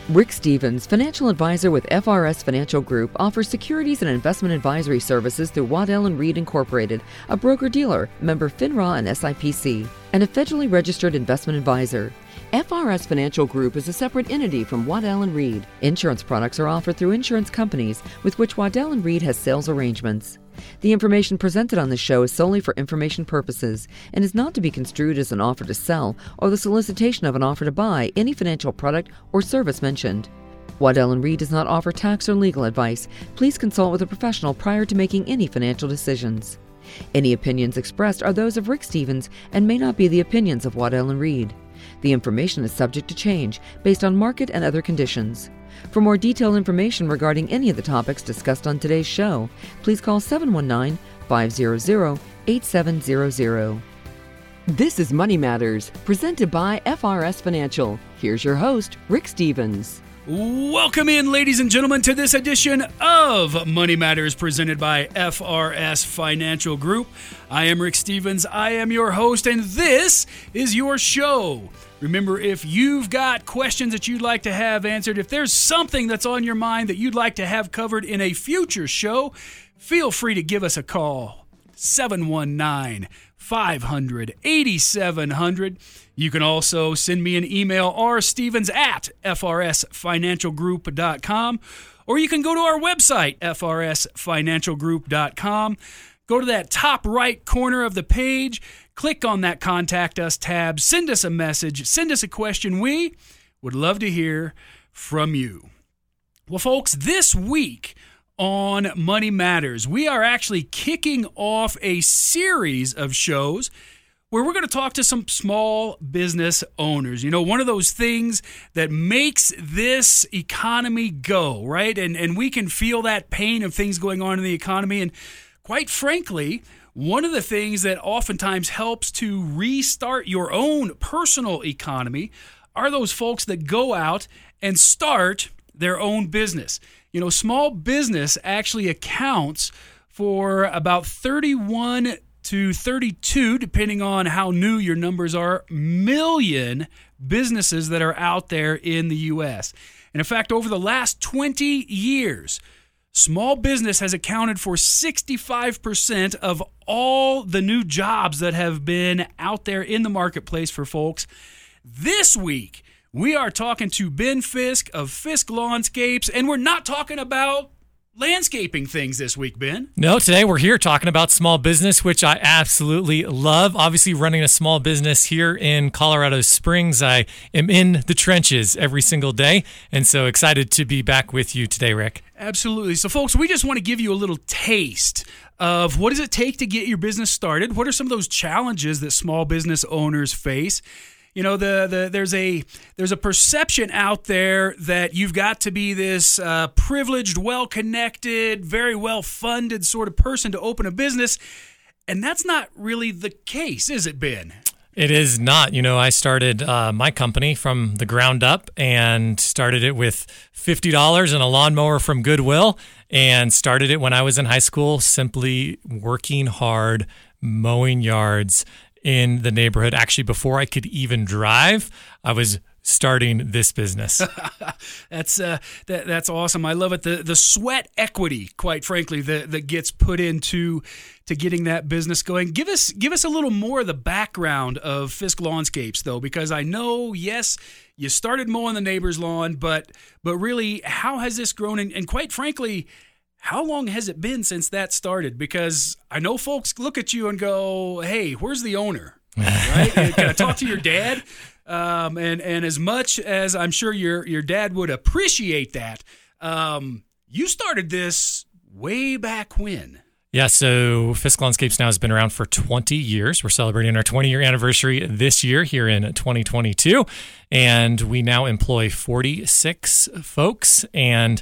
Rick Stevens, financial advisor with FRS Financial Group, offers securities and investment advisory services through Waddell & Reed Incorporated, a broker-dealer, member FINRA and SIPC, and a federally registered investment advisor. FRS Financial Group is a separate entity from Waddell & Reed. Insurance products are offered through insurance companies with which Waddell & Reed has sales arrangements. The information presented on this show is solely for information purposes and is not to be construed as an offer to sell or the solicitation of an offer to buy any financial product or service mentioned. Waddell & Reed does not offer tax or legal advice. Please consult with a professional prior to making any financial decisions. Any opinions expressed are those of Rick Stevens and may not be the opinions of Waddell & Reed. The information is subject to change based on market and other conditions. For more detailed information regarding any of the topics discussed on today's show, please call 719-500-8700. This is Money Matters, presented by FRS Financial. Here's your host, Rick Stevens. Welcome in, ladies and gentlemen, to this edition of Money Matters presented by FRS Financial Group. I am Rick Stevens. I am your host, and this is your show. Remember, if you've got questions that you'd like to have answered, if there's something that's on your mind that you'd like to have covered in a future show, feel free to give us a call, 719-500-8700. You can also send me an email, rstevens@frsfinancialgroup.com, or you can go to our website, frsfinancialgroup.com. Go to that top right corner of the page, click on that Contact Us tab, send us a message, send us a question. We would love to hear from you. Well, folks, this week on Money Matters, we are actually kicking off a series of shows where we're going to talk to some small business owners. You know, one of those things that makes this economy go, right? And we can feel that pain of things going on in the economy. And quite frankly, one of the things that oftentimes helps to restart your own personal economy are those folks that go out and start their own business. You know, small business actually accounts for about 31 to 32, depending on how new your numbers are, million businesses that are out there in the U.S. And in fact, over the last 20 years, small business has accounted for 65% of all the new jobs that have been out there in the marketplace for folks. This week, we are talking to Ben Fisk of Fisk Lawnscapes, and we're not talking about landscaping things this week, Ben. No, today we're here talking about small business, which I absolutely love. Obviously, running a small business here in Colorado Springs, I am in the trenches every single day, and so excited to be back with you today, Rick. Absolutely. So, folks, we just want to give you a little taste of what does it take to get your business started? What are some of those challenges that small business owners face? You know, there's a perception out there that you've got to be this privileged, well-connected, very well-funded sort of person to open a business, and that's not really the case, is it, Ben? It is not. You know, I started my company from the ground up and started it with $50 and a lawnmower from Goodwill, and started it when I was in high school, simply working hard, mowing yards in the neighborhood. Actually, before I could even drive, I was starting this business. That's awesome. I love it. The sweat equity, quite frankly, that gets put into getting that business going. Give us a little more of the background of Fisk Lawnscapes, though, because I know, yes, you started mowing the neighbor's lawn, but really, how has this grown? And quite frankly, how long has it been since that started? Because I know folks look at you and go, hey, where's the owner? Right? Can I talk to your dad? And as much as I'm sure your dad would appreciate that, you started this way back when? Yeah, so Fisk Lawnscapes now has been around for 20 years. We're celebrating our 20-year anniversary this year here in 2022, and we now employ 46 folks. And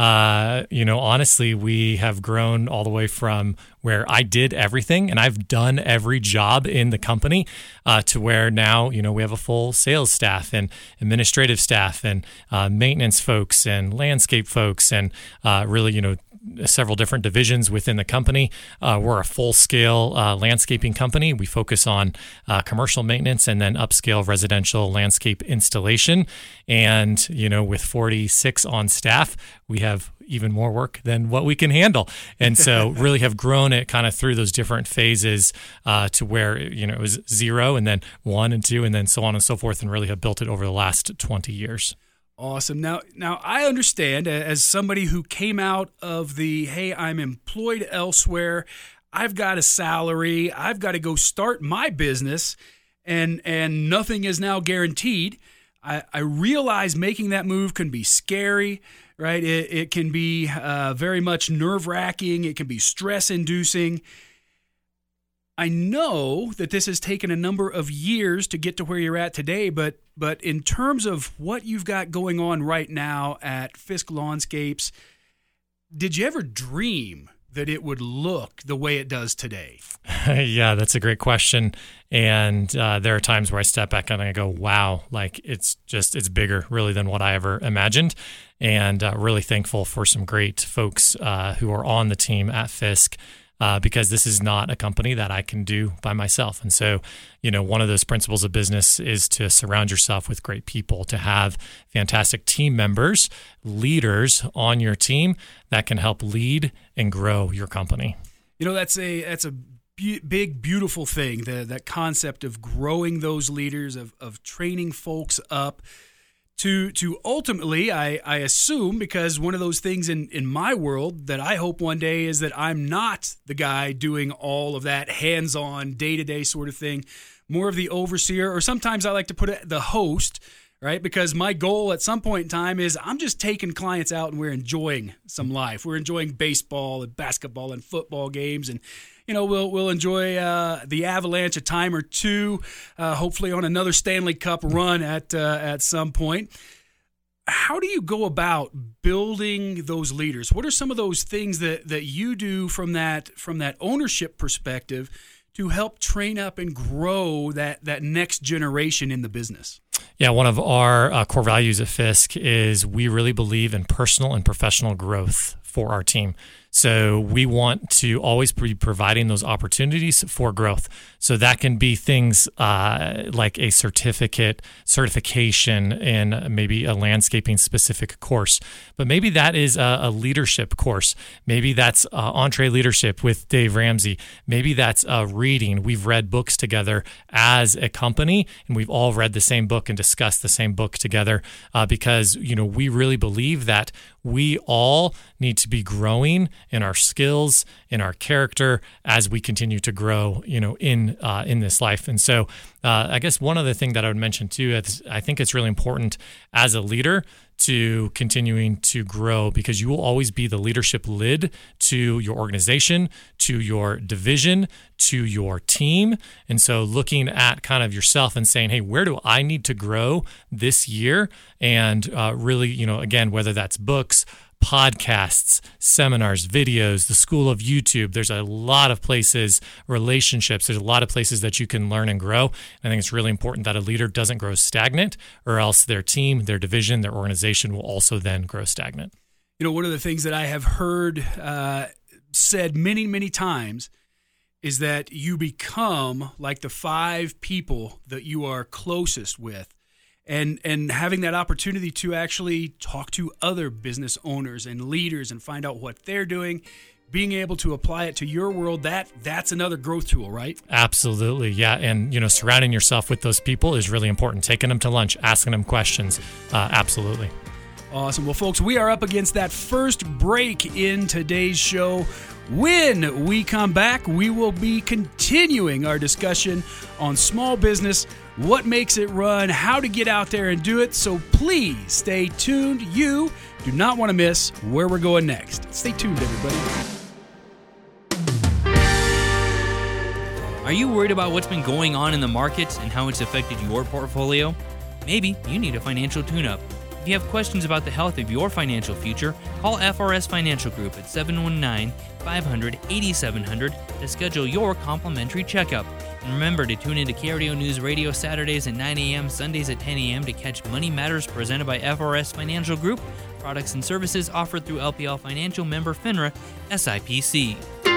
honestly, we have grown all the way from where I did everything and I've done every job in the company to where now, we have a full sales staff and administrative staff and maintenance folks and landscape folks and really, several different divisions within the company. We're a full-scale landscaping company. We focus on commercial maintenance and then upscale residential landscape installation. And, with 46 on staff, we have even more work than what we can handle. And so really have grown it kind of through those different phases to where, it was 0 and then 1 and 2 and then so on and so forth, and really have built it over the last 20 years. Awesome. Now I understand, as somebody who came out of the, hey, I'm employed elsewhere, I've got a salary, I've got to go start my business, and nothing is now guaranteed. I realize making that move can be scary, right? It can be very much nerve-wracking. It can be stress-inducing. I know that this has taken a number of years to get to where you're at today, but in terms of what you've got going on right now at Fisk Lawnscapes, did you ever dream that it would look the way it does today? Yeah, that's a great question. And there are times where I step back and I go, wow, like it's bigger really than what I ever imagined. And really thankful for some great folks who are on the team at Fisk. Because this is not a company that I can do by myself. And so, one of those principles of business is to surround yourself with great people, to have fantastic team members, leaders on your team that can help lead and grow your company. That's a big, beautiful thing, that concept of growing those leaders, of training folks up to ultimately, I assume, because one of those things in my world that I hope one day is that I'm not the guy doing all of that hands-on, day-to-day sort of thing, more of the overseer, or sometimes I like to put it the host, right? Because my goal at some point in time is I'm just taking clients out and we're enjoying some life. We're enjoying baseball and basketball and football games, and we'll enjoy the Avalanche a time or two, hopefully on another Stanley Cup run at some point. How do you go about building those leaders? What are some of those things that you do from that ownership perspective to help train up and grow that next generation in the business? Yeah, one of our core values at Fisk is we really believe in personal and professional growth for our team. So we want to always be providing those opportunities for growth. So that can be things like a certification in maybe a landscaping specific course, but maybe that is a leadership course. Maybe that's EntreLeadership with Dave Ramsey. Maybe that's reading. We've read books together as a company, and we've all read the same book and discussed the same book together because we really believe that we all need to be growing in our skills, in our character as we continue to grow, in this life. And so I guess one other thing that I would mention too, is I think it's really important as a leader to continuing to grow, because you will always be the leadership lid to your organization, to your division, to your team. And so looking at kind of yourself and saying, hey, where do I need to grow this year? And really, again, whether that's books, podcasts, seminars, videos, the school of YouTube. There's a lot of places, relationships. There's a lot of places that you can learn and grow. I think it's really important that a leader doesn't grow stagnant, or else their team, their division, their organization will also then grow stagnant. One of the things that I have heard said many, many times is that you become like the 5 people that you are closest with. And having that opportunity to actually talk to other business owners and leaders and find out what they're doing, being able to apply it to your world, that's another growth tool, right? Absolutely, yeah. And, surrounding yourself with those people is really important. Taking them to lunch, asking them questions, absolutely. Awesome. Well, folks, we are up against that first break in today's show. When we come back, we will be continuing our discussion on small business, what makes it run, how to get out there and do it. So please stay tuned. You do not want to miss where we're going next. Stay tuned, everybody. Are you worried about what's been going on in the markets and how it's affected your portfolio? Maybe you need a financial tune-up. If you have questions about the health of your financial future, call FRS Financial Group at 719-500-8700 to schedule your complimentary checkup. And remember to tune into KRDO News Radio Saturdays at 9 a.m., Sundays at 10 a.m. to catch Money Matters presented by FRS Financial Group, products and services offered through LPL Financial member FINRA, SIPC.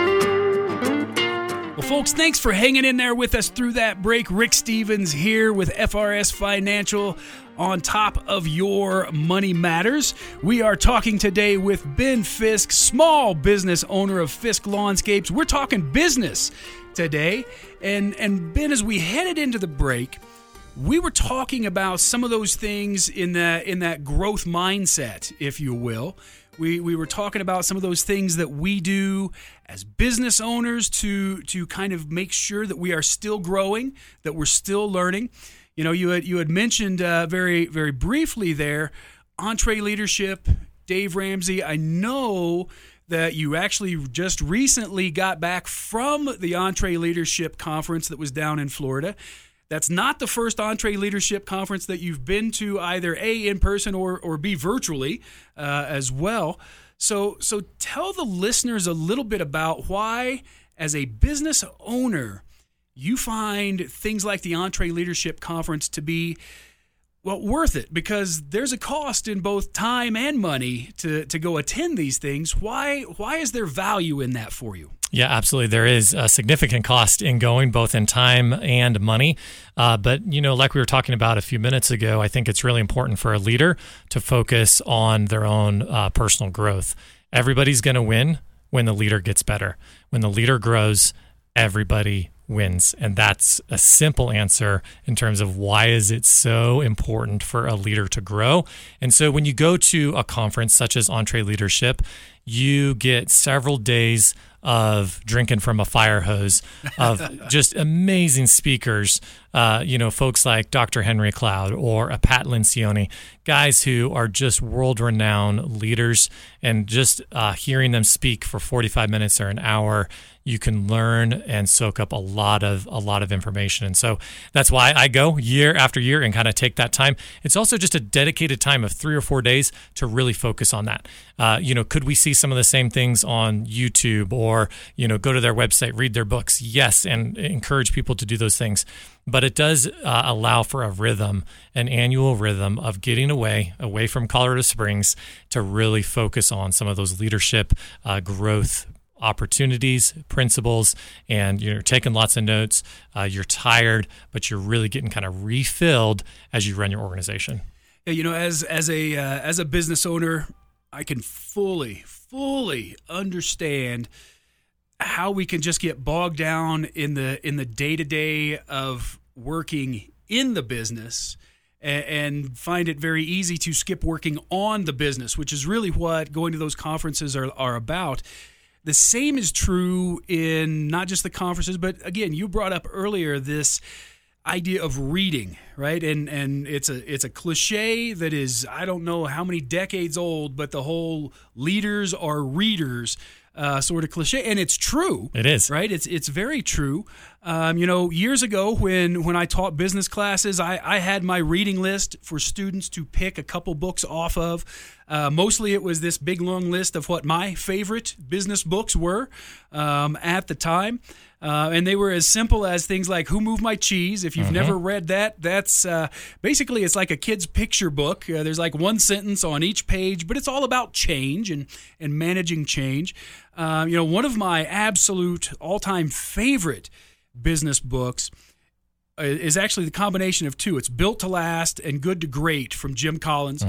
Well, folks, thanks for hanging in there with us through that break. Rick Stevens here with FRS Financial on top of your Money Matters. We are talking today with Ben Fisk, small business owner of Fisk Lawnscapes. We're talking business today. And Ben, as we headed into the break, we were talking about some of those things in that growth mindset, if you will. We were talking about some of those things that we do as business owners to kind of make sure that we are still growing, that we're still learning. You know, you had mentioned very, very briefly there, EntreLeadership, Dave Ramsey. I know that you actually just recently got back from the EntreLeadership conference that was down in Florida. That's not the first EntreLeadership conference that you've been to, either A, in person or B, virtually as well. So tell the listeners a little bit about why, as a business owner, you find things like the EntreLeadership conference to be, well, worth it, because there's a cost in both time and money to go attend these things. Why is there value in that for you? Yeah, absolutely. There is a significant cost in going, both in time and money. But, you know, like we were talking about a few minutes ago, I think it's really important for a leader to focus on their own personal growth. Everybody's going to win when the leader gets better. When the leader grows, everybody wins. And that's a simple answer in terms of why is it so important for a leader to grow. And so when you go to a conference such as EntreLeadership, you get several days of drinking from a fire hose of just amazing speakers, folks like Dr. Henry Cloud or a Pat Lencioni, guys who are just world-renowned leaders, and just hearing them speak for 45 minutes or an hour, you can learn and soak up a lot of information. And so that's why I go year after year and kind of take that time. It's also just a dedicated time of 3 or 4 days to really focus on that. Could we see some of the same things on YouTube or, go to their website, read their books? Yes, and encourage people to do those things. But it does allow for a rhythm, an annual rhythm of getting away from Colorado Springs to really focus on some of those leadership growth opportunities, principles, and you're taking lots of notes. You're tired, but you're really getting kind of refilled as you run your organization. Yeah, as a business owner, I can fully understand how we can just get bogged down in the day-to-day of working in the business and find it very easy to skip working on the business, which is really what going to those conferences are about. The same is true in not just the conferences, but again, you brought up earlier this idea of reading, right? And it's a cliche that is, I don't know how many decades old, but the whole leaders are readers sort of cliche, and it's true. It is, right? It's very true. Years ago when I taught business classes, I had my reading list for students to pick a couple books off of. Mostly it was this big long list of what my favorite business books were at the time. And they were as simple as things like Who Moved My Cheese? If you've never read that, that's basically it's like a kid's picture book. There's like one sentence on each page, but it's all about change and managing change. One of my absolute all-time favorite business books is actually the combination of two. It's Built to Last and Good to Great from Jim Collins.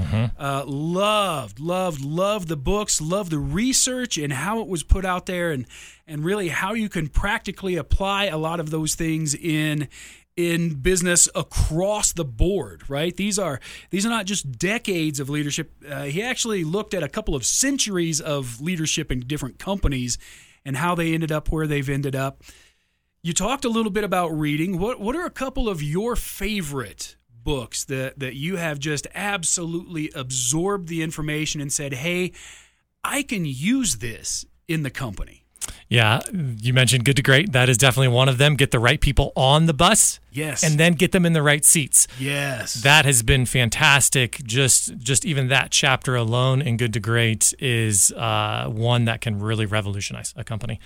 Loved the books, loved the research and how it was put out there, and really how you can practically apply a lot of those things in business across the board, right? These are not just decades of leadership. He actually looked at a couple of centuries of leadership in different companies and how they ended up where they've ended up. You talked a little bit about reading. What are a couple of your favorite books that you have just absolutely absorbed the information and said, hey, I can use this in the company? Yeah, you mentioned Good to Great. That is definitely one of them. Get the right people on the bus. Yes. And then get them in the right seats. Yes. That has been fantastic. Just even that chapter alone in Good to Great is one that can really revolutionize a company.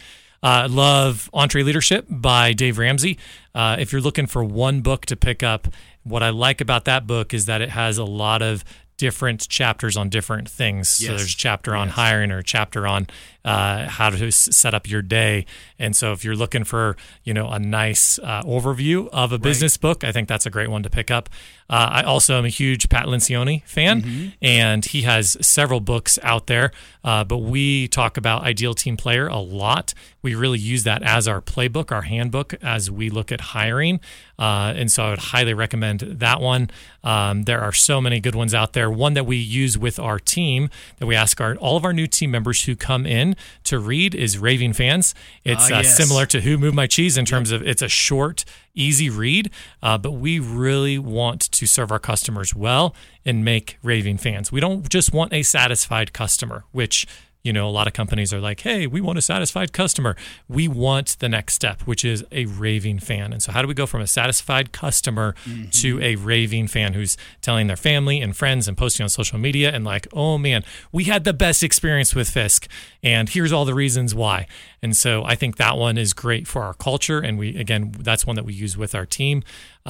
Love EntreLeadership by Dave Ramsey. If you're looking for one book to pick up, what I like about that book is that it has a lot of different chapters on different things. Yes. So there's a chapter on hiring or a chapter on how to set up your day. And so if you're looking for, a nice overview of a business book, I think that's a great one to pick up. I also am a huge Pat Lencioni fan, and he has several books out there. But we talk about Ideal Team Player a lot. We really use that as our playbook, our handbook, as we look at hiring. And so I would highly recommend that one. There are so many good ones out there. One that we use with our team that we ask all of our new team members who come in to read is Raving Fans. It's similar to Who Moved My Cheese in terms of it's a short, easy read, but we really want to serve our customers well and make raving fans. We don't just want a satisfied customer, which a lot of companies are like, hey, we want a satisfied customer. We want the next step, which is a raving fan. And so how do we go from a satisfied customer to a raving fan who's telling their family and friends and posting on social media and like, oh man, we had the best experience with Fisk and here's all the reasons why. And so I think that one is great for our culture. And that's one that we use with our team.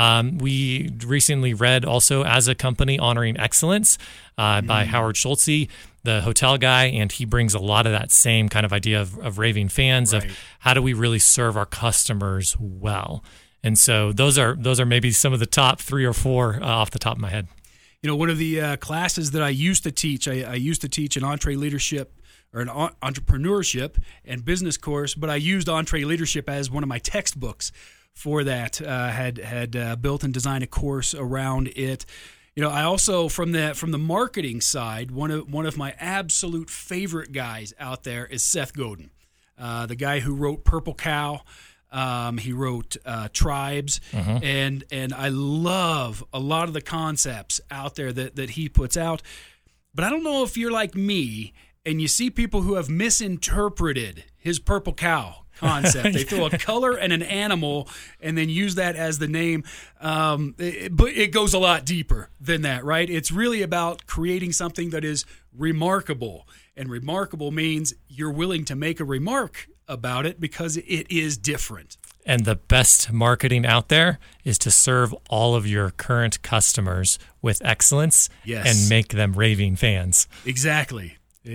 We recently read also As a Company Honoring Excellence by Howard Schultze, the hotel guy, and he brings a lot of that same kind of idea of raving fans of how do we really serve our customers well. And so those are maybe some of the top 3 or 4 off the top of my head. One of the classes that I used to teach, I used to teach an EntreLeadership or an entrepreneurship and business course, but I used EntreLeadership as one of my textbooks for that. Had built and designed a course around it. I also from the marketing side, one of my absolute favorite guys out there is Seth Godin, the guy who wrote Purple Cow. He wrote Tribes, and I love a lot of the concepts out there that he puts out. But I don't know if you're like me and you see people who have misinterpreted his Purple Cow concept. They throw a color and an animal and then use that as the name. But it goes a lot deeper than that, right? It's really about creating something that is remarkable. And remarkable means you're willing to make a remark about it because it is different. And the best marketing out there is to serve all of your current customers with excellence and make them raving fans. Exactly.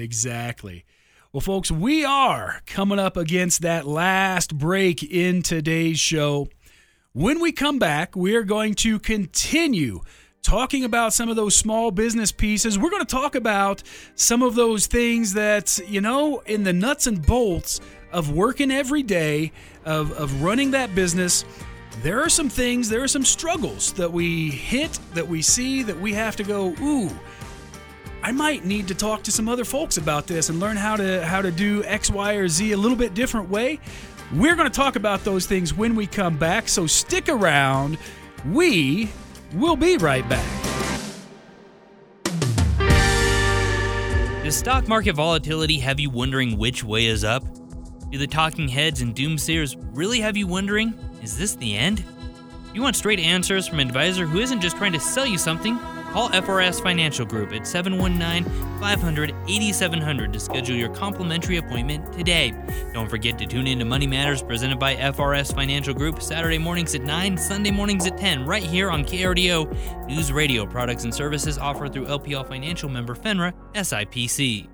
Well, folks, we are coming up against that last break in today's show. When we come back, we are going to continue talking about some of those small business pieces. We're going to talk about some of those things that, in the nuts and bolts of working every day, of running that business, there are some struggles that we hit, that we see, that we have to go, ooh, I might need to talk to some other folks about this and learn how to do X, Y, or Z a little bit different way. We're going to talk about those things when we come back, so stick around. We will be right back. Does stock market volatility have you wondering which way is up? Do the talking heads and doomsayers really have you wondering, is this the end? If you want straight answers from an advisor who isn't just trying to sell you something, call FRS Financial Group at 719-500-8700 to schedule your complimentary appointment today. Don't forget to tune in to Money Matters presented by FRS Financial Group Saturday mornings at 9, Sunday mornings at 10, right here on KRDO News Radio. Products and services offered through LPL Financial, member FINRA, SIPC.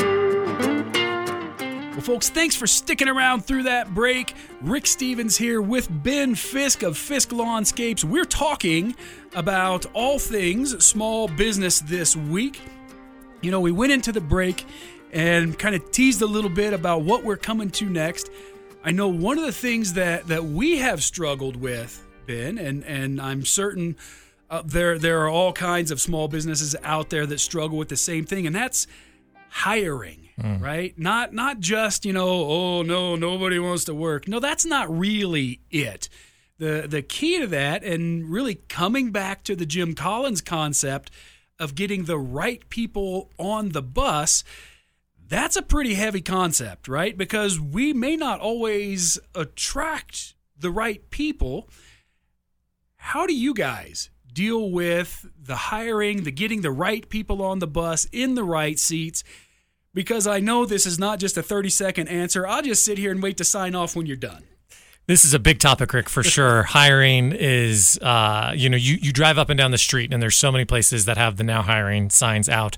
Well, folks, thanks for sticking around through that break. Rick Stevens here with Ben Fisk of Fisk Lawnscapes. We're talking about all things small business this week. We went into the break and kind of teased a little bit about what we're coming to next. I know one of the things that we have struggled with, Ben, and I'm certain there are all kinds of small businesses out there that struggle with the same thing, and that's hiring. Right? Not just, oh no, nobody wants to work. No, that's not really it. The key to that, and really coming back to the Jim Collins concept of getting the right people on the bus, That's a pretty heavy concept, right? Because we may not always attract the right people. How do you guys deal with the hiring, the getting the right people on the bus in the right seats? Because I know this is not just a 30-second answer. I'll just sit here and wait to sign off when you're done. This is a big topic, Rick, for sure. Hiring is, you drive up and down the street, and there's so many places that have the now hiring signs out.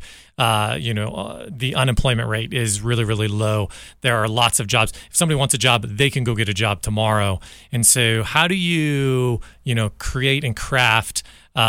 The unemployment rate is really, really low. There are lots of jobs. If somebody wants a job, they can go get a job tomorrow. And so how do you, create and craft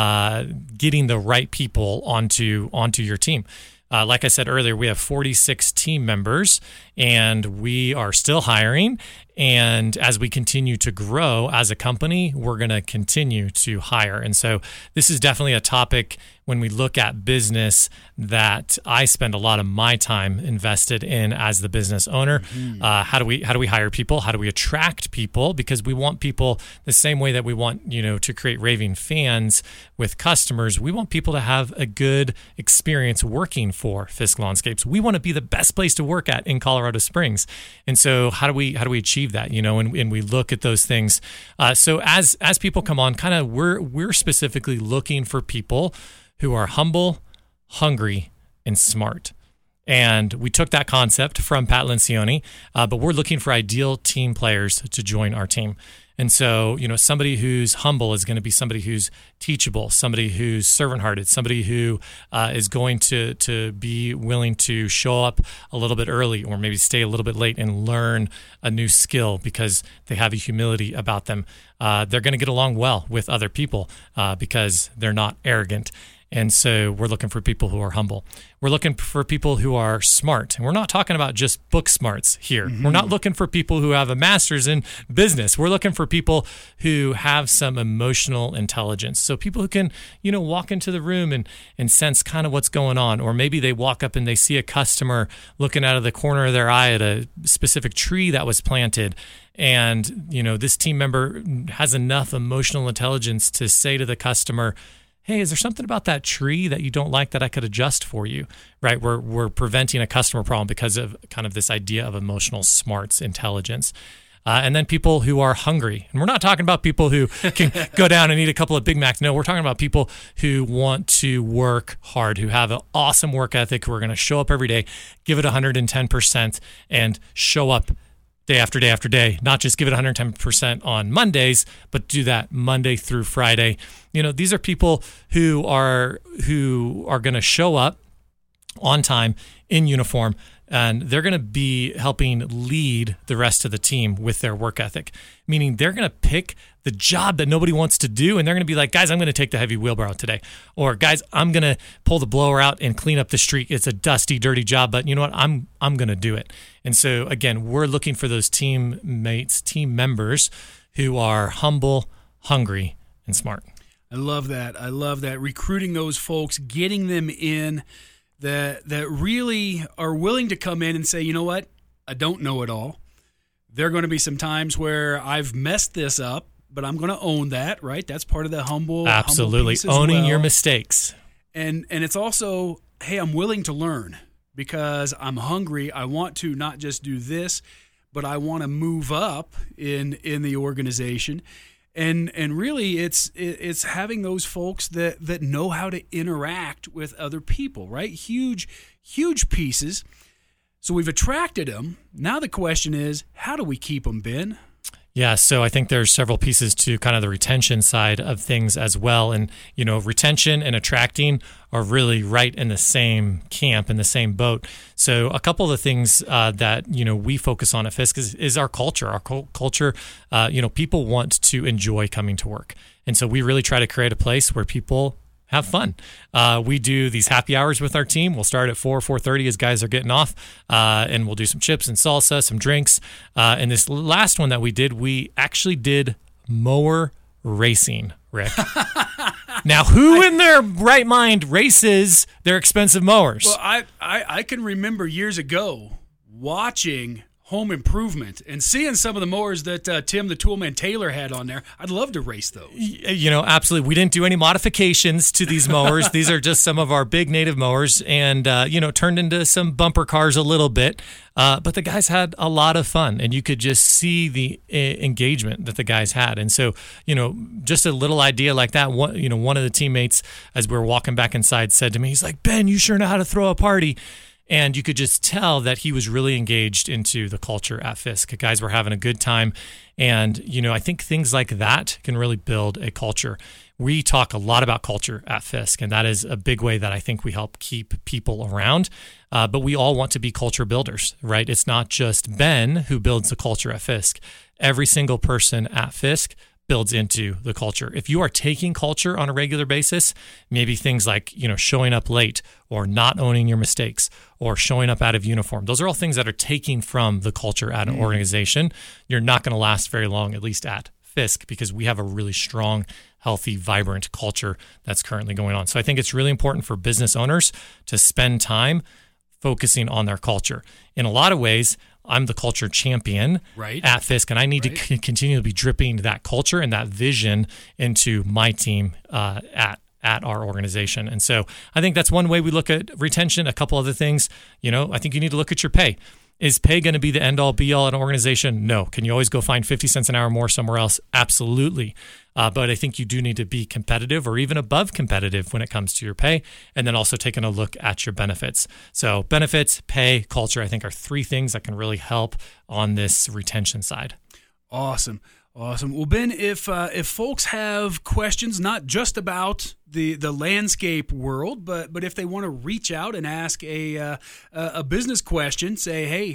getting the right people onto your team? Like I said earlier, we have 46 team members, and we are still hiring. And as we continue to grow as a company, we're going to continue to hire. And so this is definitely a topic when we look at business that I spend a lot of my time invested in as the business owner. Mm-hmm. How do we hire people? How do we attract people? Because we want people the same way that we want, to create raving fans with customers. We want people to have a good experience working for Fisk Lawnscapes. We want to be the best place to work at in Colorado Springs. And so how do we achieve that, and we look at those things. So as people come on, kind of we're specifically looking for people who are humble, hungry, and smart. And we took that concept from Pat Lencioni, but we're looking for ideal team players to join our team. And so, somebody who's humble is going to be somebody who's teachable, somebody who's servant-hearted, somebody who is going to be willing to show up a little bit early or maybe stay a little bit late and learn a new skill because they have a humility about them. They're going to get along well with other people because they're not arrogant. And so we're looking for people who are humble. We're looking for people who are smart. And we're not talking about just book smarts here. Mm-hmm. We're not looking for people who have a master's in business. We're looking for people who have some emotional intelligence. So people who can, walk into the room and sense kind of what's going on. Or maybe they walk up and they see a customer looking out of the corner of their eye at a specific tree that was planted. And, this team member has enough emotional intelligence to say to the customer, hey, is there something about that tree that you don't like that I could adjust for you, right? We're preventing a customer problem because of kind of this idea of emotional smarts, intelligence. And then people who are hungry. And we're not talking about people who can go down and eat a couple of Big Macs. No, we're talking about people who want to work hard, who have an awesome work ethic, who are going to show up every day, give it 110%, and show up day after day after day, not just give it 110% on Mondays, but do that Monday through Friday. These are people who are going to show up on time in uniform, and they're going to be helping lead the rest of the team with their work ethic, meaning they're going to pick the job that nobody wants to do, and they're going to be like, guys, I'm going to take the heavy wheelbarrow today. Or, guys, I'm going to pull the blower out and clean up the street. It's a dusty, dirty job, but you know what? I'm going to do it. And so, again, we're looking for those teammates, team members who are humble, hungry, and smart. I love that. Recruiting those folks, getting them in that really are willing to come in and say, you know what? I don't know it all. There are going to be some times where I've messed this up, but I'm going to own that, right? That's part of the humble. Absolutely. Humble Owning your mistakes. And it's also, hey, I'm willing to learn because I'm hungry. I want to not just do this, but I want to move up in the organization. And really, it's having those folks that know how to interact with other people, right? Huge pieces. So we've attracted them. Now the question is, how do we keep them, Ben? Yeah, so I think there's several pieces to kind of the retention side of things as well. And, retention and attracting are really right in the same camp, in the same boat. So a couple of the things that, we focus on at Fisk is our culture. Our culture, people want to enjoy coming to work. And so we really try to create a place where people have fun. We do these happy hours with our team. We'll start at 4:30 as guys are getting off, and we'll do some chips and salsa, some drinks. And this last one that we actually did mower racing, Rick. Now, who in their right mind races their expensive mowers? Well, I can remember years ago watching home improvement, and seeing some of the mowers that Tim the Toolman Taylor had on there, I'd love to race those. Absolutely. We didn't do any modifications to these mowers. These are just some of our big native mowers, and turned into some bumper cars a little bit. But the guys had a lot of fun, and you could just see the engagement that the guys had. And so, just a little idea like that. One of the teammates, as we were walking back inside, said to me, he's like, "Ben, you sure know how to throw a party." And you could just tell that he was really engaged into the culture at Fisk. Guys were having a good time. And, I think things like that can really build a culture. We talk a lot about culture at Fisk, and that is a big way that I think we help keep people around. But we all want to be culture builders, right? It's not just Ben who builds the culture at Fisk. Every single person at Fisk builds into the culture. If you are taking culture on a regular basis, maybe things like, showing up late or not owning your mistakes or showing up out of uniform, those are all things that are taking from the culture at an organization. You're not going to last very long, at least at Fisk, because we have a really strong, healthy, vibrant culture that's currently going on. So I think it's really important for business owners to spend time focusing on their culture. In a lot of ways, I'm the culture champion at Fisk, and I need to continue to be dripping that culture and that vision into my team at our organization. And so I think that's one way we look at retention. A couple other things, I think you need to look at your pay. Is pay going to be the end-all, be-all at an organization? No. Can you always go find 50 cents an hour more somewhere else? Absolutely. But I think you do need to be competitive or even above competitive when it comes to your pay, and then also taking a look at your benefits. So benefits, pay, culture, I think are three things that can really help on this retention side. Awesome. Well, Ben, if folks have questions, not just about the landscape world, but if they want to reach out and ask a business question, say, hey,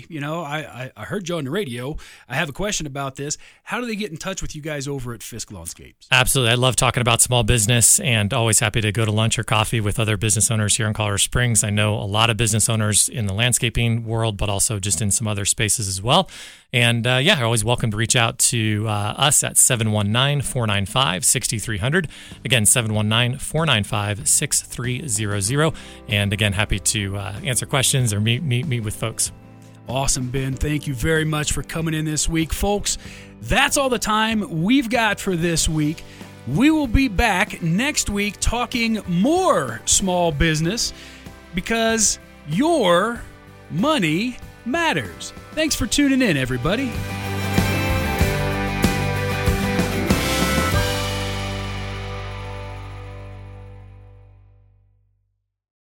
I heard you on the radio, I have a question about this. How do they get in touch with you guys over at Fisk Lawnscapes? Absolutely. I love talking about small business, and always happy to go to lunch or coffee with other business owners here in Colorado Springs. I know a lot of business owners in the landscaping world, but also just in some other spaces as well. And you're always welcome to reach out to us at 719-495-6300. Again, 719-495-6300. And again, happy to answer questions or meet with folks. Awesome, Ben. Thank you very much for coming in this week. Folks, that's all the time we've got for this week. We will be back next week talking more small business, because your money matters. Thanks for tuning in, everybody.